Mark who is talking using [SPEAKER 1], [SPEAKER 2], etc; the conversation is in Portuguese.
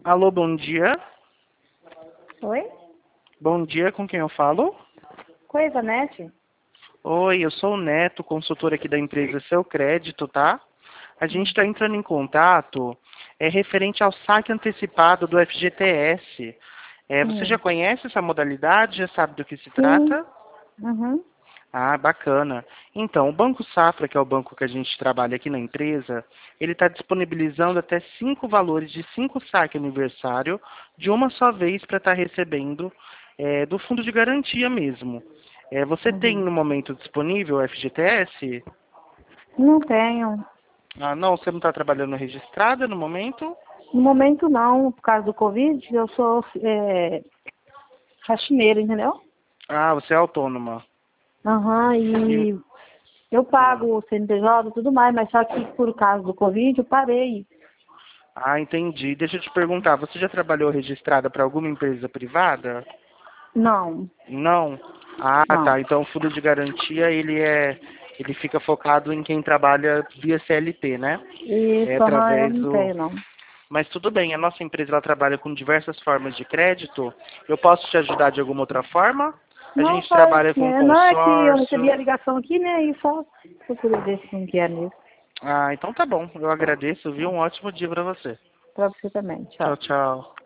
[SPEAKER 1] Alô, bom dia.
[SPEAKER 2] Oi?
[SPEAKER 1] Bom dia, com quem eu falo?
[SPEAKER 2] Coisa, Nete?
[SPEAKER 1] Oi, eu sou o Neto, consultor aqui da empresa Seu Crédito, tá? A gente está entrando em contato referente ao saque antecipado do FGTS. Você já
[SPEAKER 2] Sim.
[SPEAKER 1] conhece essa modalidade? Já sabe do que se
[SPEAKER 2] Sim.
[SPEAKER 1] trata?
[SPEAKER 2] Uhum.
[SPEAKER 1] Ah, bacana. Então, o Banco Safra, que é o banco que a gente trabalha aqui na empresa, ele está disponibilizando até 5 valores de 5 saque aniversário de uma só vez para estar recebendo do fundo de garantia mesmo. Você tem
[SPEAKER 2] Uhum.
[SPEAKER 1] no momento disponível o FGTS?
[SPEAKER 2] Não tenho.
[SPEAKER 1] Ah, não, você não está trabalhando registrada no momento?
[SPEAKER 2] No momento não, por causa do Covid, eu sou faxineira, entendeu?
[SPEAKER 1] Ah, você é autônoma.
[SPEAKER 2] Aham,
[SPEAKER 1] E,
[SPEAKER 2] e eu
[SPEAKER 1] ah,
[SPEAKER 2] pago o CNPJ e tudo mais, mas só que por causa do Covid eu parei.
[SPEAKER 1] entendi. Deixa eu te perguntar, você já trabalhou registrada para alguma empresa privada?
[SPEAKER 2] Não,
[SPEAKER 1] Não? Ah,
[SPEAKER 2] não.
[SPEAKER 1] tá. Então o fundo de garantia ele fica focado em quem trabalha via CLT, né? É
[SPEAKER 2] Isso, aham, eu
[SPEAKER 1] através
[SPEAKER 2] não
[SPEAKER 1] do.
[SPEAKER 2] tenho, não.
[SPEAKER 1] Mas tudo bem, a nossa empresa ela trabalha com diversas formas de crédito. Eu posso te ajudar de alguma outra forma? A
[SPEAKER 2] Não,
[SPEAKER 1] gente
[SPEAKER 2] só,
[SPEAKER 1] trabalha com
[SPEAKER 2] não é que eu
[SPEAKER 1] consórcio.
[SPEAKER 2] recebi a ligação aqui, né, e só procurei ver se não quer mesmo.
[SPEAKER 1] Ah, então tá bom. Eu agradeço, viu? Um ótimo dia pra você.
[SPEAKER 2] Pra você também,
[SPEAKER 1] Tchau,
[SPEAKER 2] tchau.
[SPEAKER 1] tchau.